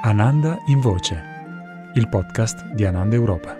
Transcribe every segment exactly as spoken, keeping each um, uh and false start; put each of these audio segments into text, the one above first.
Ananda in Voce, il podcast di Ananda Europa.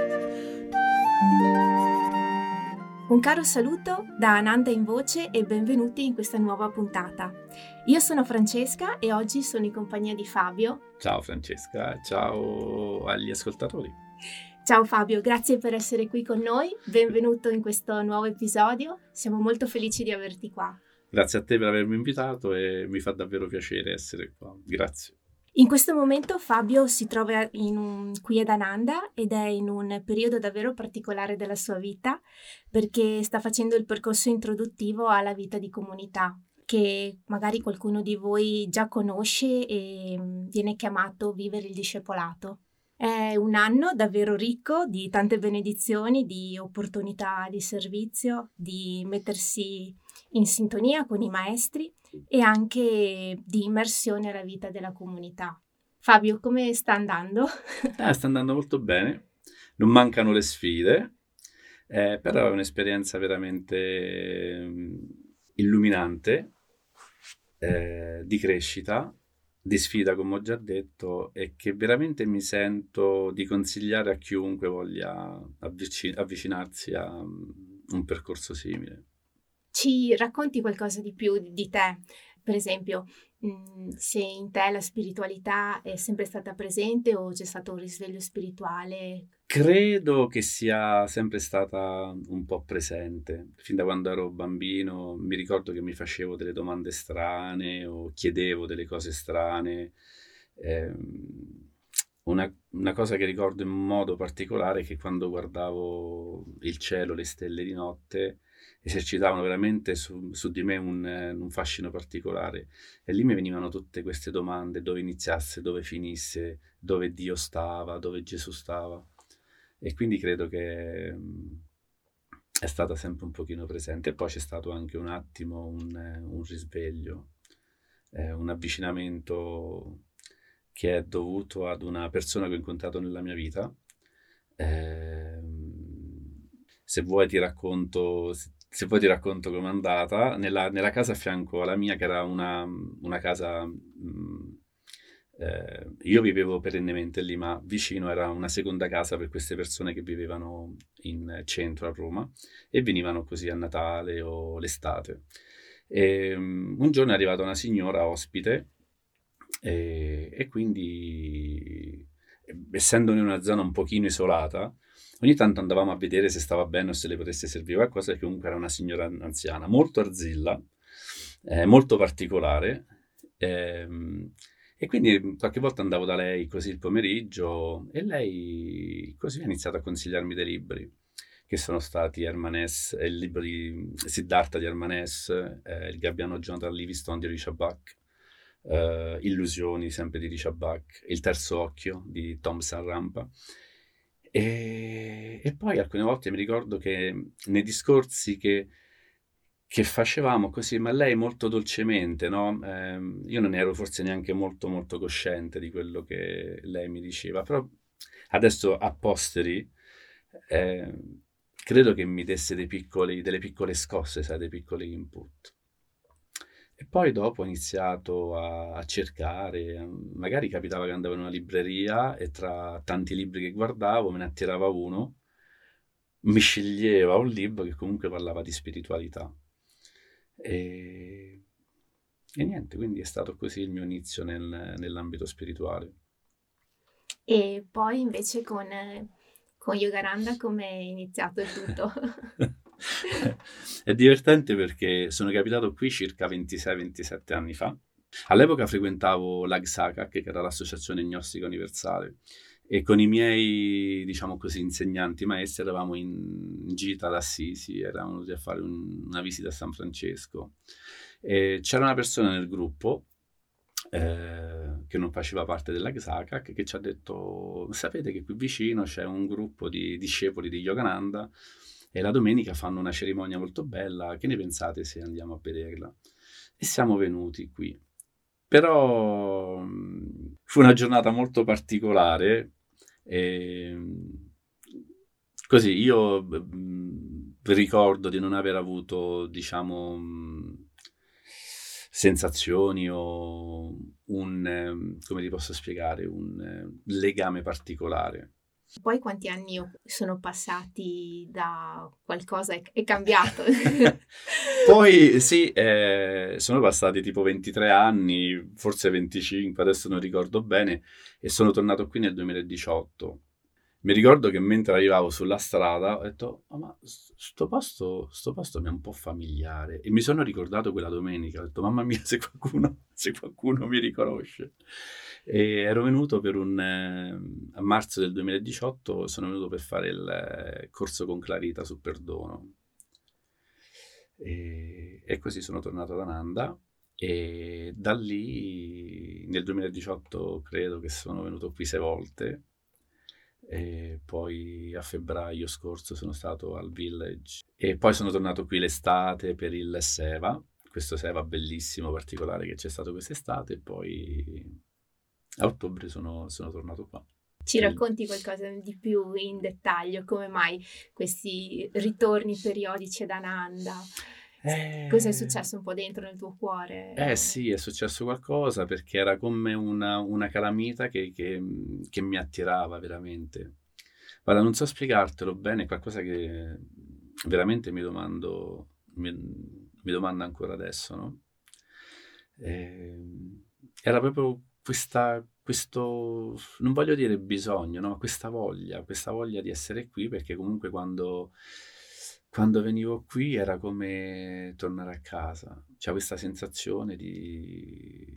Un caro saluto da Ananda in Voce e benvenuti in questa nuova puntata. Io sono Francesca e oggi sono in compagnia di Fabio. Ciao Francesca, ciao agli ascoltatori. Ciao Fabio, grazie per essere qui con noi, benvenuto in questo nuovo episodio, siamo molto felici di averti qua. Grazie a te per avermi invitato e mi fa davvero piacere essere qua, grazie. In questo momento Fabio si trova in un, qui ad Ananda ed è in un periodo davvero particolare della sua vita perché sta facendo il percorso introduttivo alla vita di comunità che magari qualcuno di voi già conosce e viene chiamato vivere il discepolato. È un anno davvero ricco di tante benedizioni, di opportunità di servizio, di mettersi in sintonia con i maestri e anche di immersione alla vita della comunità. Fabio, come sta andando? Ah, sta andando molto bene, non mancano le sfide, eh, però è un'esperienza veramente illuminante, eh, di crescita, di sfida, come ho già detto, e che veramente mi sento di consigliare a chiunque voglia avvicin- avvicinarsi a un percorso simile. Ci racconti qualcosa di più di te? Per esempio, mh, se in te la spiritualità è sempre stata presente o c'è stato un risveglio spirituale? Credo che sia sempre stata un po' presente. Fin da quando ero bambino mi ricordo che mi facevo delle domande strane o chiedevo delle cose strane. Eh, una, una cosa che ricordo in modo particolare è che quando guardavo il cielo, le stelle di notte, esercitavano veramente su, su di me un, un fascino particolare e lì mi venivano tutte queste domande: dove iniziasse, dove finisse, dove Dio stava, dove Gesù stava. E quindi credo che mh, è stata sempre un pochino presente. E poi c'è stato anche un attimo un, un risveglio, eh, un avvicinamento che è dovuto ad una persona che ho incontrato nella mia vita. Eh, se vuoi ti racconto, se vuoi ti racconto com'è andata. Nella, nella casa a fianco alla mia, che era una, una casa... Mh, Eh, io vivevo perennemente lì, ma vicino era una seconda casa per queste persone che vivevano in centro a Roma e venivano così a Natale o l'estate. E, um, un giorno è arrivata una signora ospite e, e quindi, essendo in una zona un pochino isolata, ogni tanto andavamo a vedere se stava bene o se le potesse servire qualcosa, che comunque era una signora anziana, molto arzilla, eh, molto particolare. ehm, E quindi qualche volta andavo da lei così il pomeriggio e lei così ha iniziato a consigliarmi dei libri, che sono stati Hermanès, il libro di Siddhartha di Hermanès, eh, Il gabbiano Jonathan Livingston di Richard Bach, eh, Illusioni sempre di Richard Bach, Il terzo occhio di Tom Sanrampa. E, e poi alcune volte mi ricordo che nei discorsi che che facevamo così, ma lei molto dolcemente, no? Eh, io non ero forse neanche molto molto cosciente di quello che lei mi diceva, però adesso a posteri eh, credo che mi desse dei piccoli, delle piccole scosse, sai, dei piccoli input. E poi dopo ho iniziato a, a cercare, magari capitava che andavo in una libreria e tra tanti libri che guardavo me ne attirava uno, mi sceglieva un libro che comunque parlava di spiritualità. E, e niente, quindi è stato così il mio inizio nel, nell'ambito spirituale. E poi invece con, con Yogananda come è iniziato il tutto? È divertente perché sono capitato qui circa ventisei ventisette anni fa. All'epoca frequentavo l'A G S A C A, che era l'Associazione Gnostica Universale, e con i miei, diciamo così, insegnanti, maestri, eravamo in gita ad Assisi, eravamo venuti a fare un, una visita a San Francesco. E c'era una persona nel gruppo eh, che non faceva parte della G S A C A, che ci ha detto: sapete che qui vicino c'è un gruppo di discepoli di Yogananda e la domenica fanno una cerimonia molto bella, che ne pensate se andiamo a vederla? E siamo venuti qui. Però mh, fu una giornata molto particolare e mh, così io mh, ricordo di non aver avuto, diciamo, mh, sensazioni o un, come ti posso spiegare, un legame particolare. Poi quanti anni sono passati da qualcosa è, è cambiato? Poi sì, eh, sono passati tipo ventitré anni, forse venticinque, adesso non ricordo bene, e sono tornato qui nel duemiladiciotto. Mi ricordo che mentre arrivavo sulla strada ho detto, oh, ma sto posto, sto posto mi è un po' familiare. E mi sono ricordato quella domenica, ho detto, mamma mia, se qualcuno, se qualcuno mi riconosce. E ero venuto per un... Eh, a marzo del duemiladiciotto sono venuto per fare il eh, corso con Clarita su perdono. E, e così sono tornato ad Ananda. E da lì, nel duemiladiciotto, credo che sono venuto qui sei volte. E poi a febbraio scorso sono stato al Village e poi sono tornato qui l'estate per il Seva, questo Seva bellissimo particolare che c'è stato quest'estate, e poi a ottobre sono, sono tornato qua. Ci racconti qualcosa di più in dettaglio? Come mai questi ritorni periodici ad Ananda? Eh... Cosa è successo un po' dentro nel tuo cuore? Eh sì, è successo qualcosa perché era come una, una calamita che, che, che mi attirava veramente. Guarda, non so spiegartelo bene, è qualcosa che veramente mi domando, mi, mi domando ancora adesso, no? Eh, era proprio questa, questo, non voglio dire bisogno, no? Questa voglia, questa voglia di essere qui, perché comunque quando... Quando venivo qui era come tornare a casa, c'è questa sensazione di,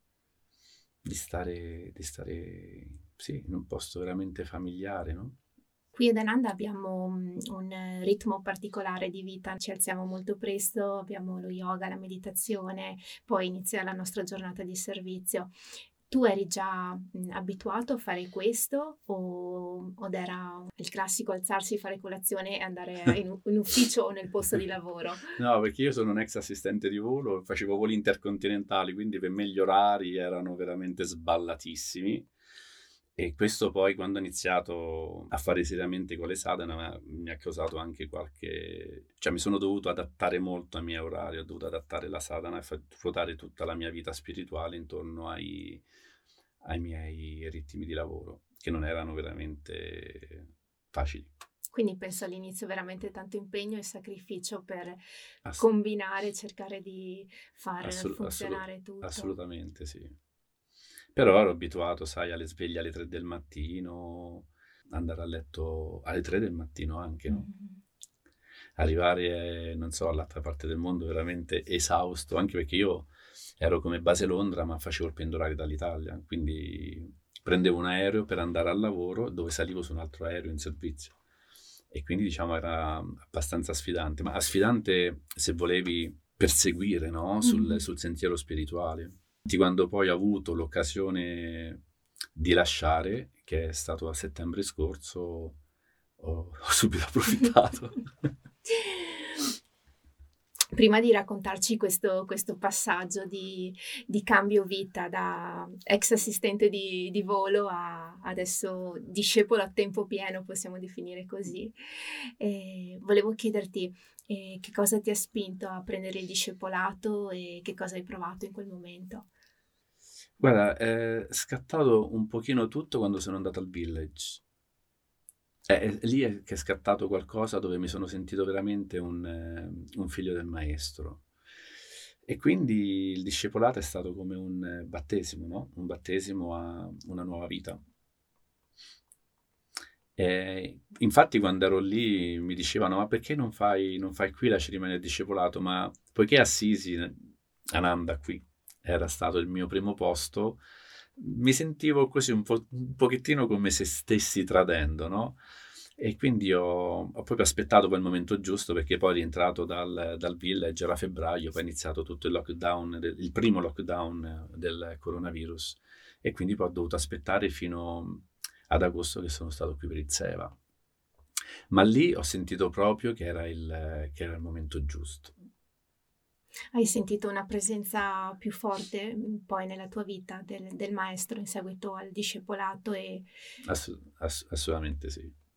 di stare, di stare sì, in un posto veramente familiare, no? Qui ad Ananda abbiamo un ritmo particolare di vita, ci alziamo molto presto, abbiamo lo yoga, la meditazione, poi inizia la nostra giornata di servizio. Tu eri già mh, abituato a fare questo o, o era il classico alzarsi, fare colazione e andare in, in ufficio o nel posto di lavoro? No, perché io sono un ex assistente di volo, facevo voli intercontinentali, quindi per me gli orari erano veramente sballatissimi. E questo poi quando ho iniziato a fare seriamente con le sadhana mi ha causato anche qualche... cioè mi sono dovuto adattare molto ai miei orari, ho dovuto adattare la sadhana e far ruotare tutta la mia vita spirituale intorno ai, ai miei ritmi di lavoro, che non erano veramente facili. Quindi penso all'inizio veramente tanto impegno e sacrificio per Ass- combinare, cercare di far Assolut- funzionare assolut- tutto. Assolutamente sì. Però ero abituato, sai, alle sveglie alle tre del mattino, andare a letto alle tre del mattino anche, no? Mm-hmm. Arrivare, non so, all'altra parte del mondo veramente esausto, anche perché io ero come base Londra, ma facevo il pendolare dall'Italia, quindi prendevo un aereo per andare al lavoro, dove salivo su un altro aereo in servizio. E quindi, diciamo, era abbastanza sfidante, ma sfidante se volevi perseguire, no? Sul, mm-hmm. sul sentiero spirituale. Quando poi ho avuto l'occasione di lasciare, che è stato a settembre scorso, ho, ho subito approfittato. Prima di raccontarci questo, questo passaggio di, di cambio vita da ex assistente di, di volo a adesso discepolo a tempo pieno, possiamo definire così, eh, volevo chiederti eh, che cosa ti ha spinto a prendere il discepolato e che cosa hai provato in quel momento? Guarda, è scattato un pochino tutto quando sono andato al Village. È, è lì è che è scattato qualcosa dove mi sono sentito veramente un, eh, un figlio del maestro. E quindi il discepolato è stato come un battesimo, no? Un battesimo a una nuova vita. E infatti quando ero lì mi dicevano, ma perché non fai, non fai qui la cerimonia del discepolato? Ma poiché Assisi, Ananda qui, era stato il mio primo posto, mi sentivo così un, po', un pochettino come se stessi tradendo, no? E quindi ho, ho proprio aspettato poi il momento giusto, perché poi rientrato dal, dal Village era febbraio, poi è iniziato tutto il lockdown, del, il primo lockdown del coronavirus, e quindi poi ho dovuto aspettare fino ad agosto che sono stato qui per il Seva. Ma lì ho sentito proprio che era il, che era il momento giusto. Hai sentito una presenza più forte poi nella tua vita del, del maestro in seguito al discepolato? E... Ass- ass- assolutamente sì.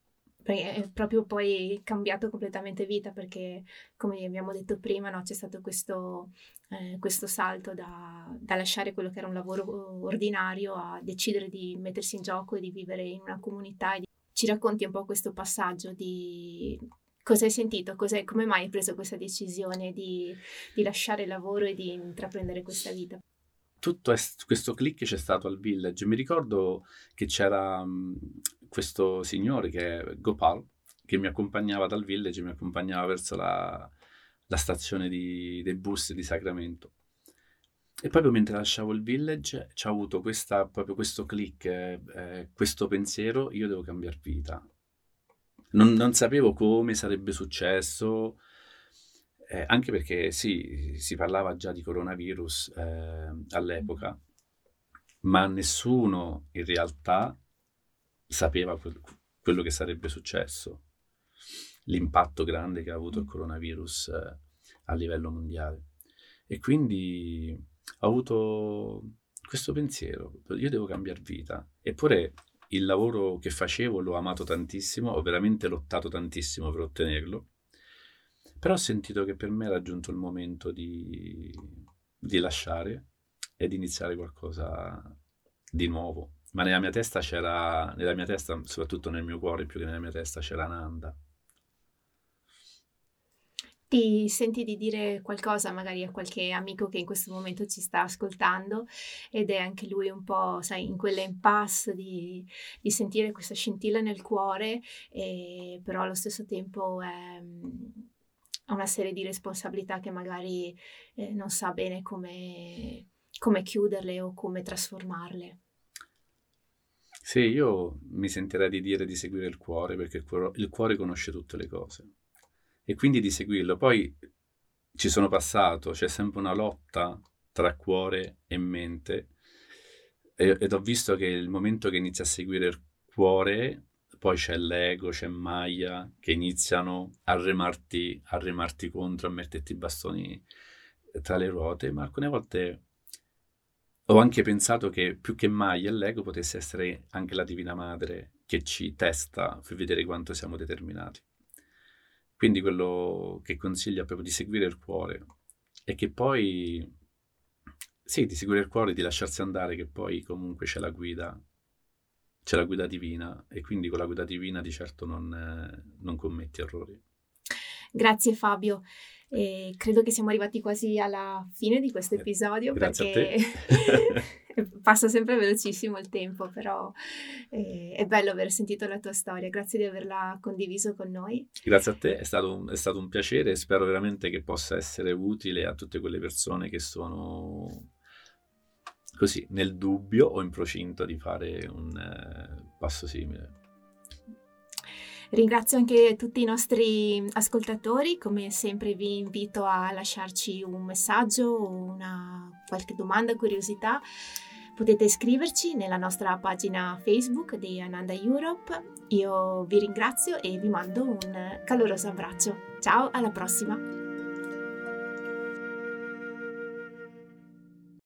è proprio poi cambiato completamente vita, perché come abbiamo detto prima, no, c'è stato questo, eh, questo salto da, da lasciare quello che era un lavoro ordinario a decidere di mettersi in gioco e di vivere in una comunità. E di... Ci racconti un po' questo passaggio di cosa hai sentito, cos'è, come mai hai preso questa decisione di, di lasciare il lavoro e di intraprendere questa vita? Tutto est- questo click c'è stato al Village. Mi ricordo che c'era mh, questo signore che è Gopal, che mi accompagnava dal Village, mi accompagnava verso la, la stazione di- dei bus di Sacramento. E proprio mentre lasciavo il Village c'ho avuto questa, proprio questo click, eh, eh, questo pensiero: io devo cambiare vita. Non, non sapevo come sarebbe successo, eh, anche perché sì, si parlava già di coronavirus eh, all'epoca, ma nessuno in realtà sapeva quel- quello che sarebbe successo, l'impatto grande che ha avuto il coronavirus eh, a livello mondiale. E quindi ho avuto questo pensiero: io devo cambiare vita. Eppure il lavoro che facevo l'ho amato tantissimo, ho veramente lottato tantissimo per ottenerlo, però ho sentito che per me era giunto il momento di, di lasciare e di iniziare qualcosa di nuovo. Ma nella mia testa c'era, nella mia testa, soprattutto nel mio cuore, più che nella mia testa, c'era Nanda. Ti senti di dire qualcosa magari a qualche amico che in questo momento ci sta ascoltando ed è anche lui un po', sai, in quell'impasse di, di sentire questa scintilla nel cuore, e però allo stesso tempo è, ha una serie di responsabilità che magari eh, non sa bene come, come chiuderle o come trasformarle. Sì, io mi sentirei di dire di seguire il cuore, perché il cuore, il cuore conosce tutte le cose. E quindi di seguirlo. Poi ci sono passato, c'è sempre una lotta tra cuore e mente, e- ed ho visto che il momento che inizi a seguire il cuore, poi c'è l'ego, c'è Maya, che iniziano a remarti, a remarti contro, a metterti i bastoni tra le ruote, ma alcune volte ho anche pensato che più che Maya e l'ego potesse essere anche la Divina Madre che ci testa per vedere quanto siamo determinati. Quindi quello che consiglio è proprio di seguire il cuore, e che poi, sì, di seguire il cuore, di lasciarsi andare, che poi comunque c'è la guida, c'è la guida divina, e quindi con la guida divina di certo non, eh, non commetti errori. Grazie Fabio. E credo che siamo arrivati quasi alla fine di questo episodio, Grazie perché a te. passa sempre velocissimo il tempo, però eh, è bello aver sentito la tua storia. Grazie di averla condiviso con noi. Grazie a te, è stato, un, è stato un piacere, e spero veramente che possa essere utile a tutte quelle persone che sono così nel dubbio o in procinto di fare un eh, passo simile. Ringrazio anche tutti i nostri ascoltatori, come sempre vi invito a lasciarci un messaggio o una qualche domanda, curiosità. Potete iscriverci nella nostra pagina Facebook di Ananda Europe. Io vi ringrazio e vi mando un caloroso abbraccio. Ciao, alla prossima!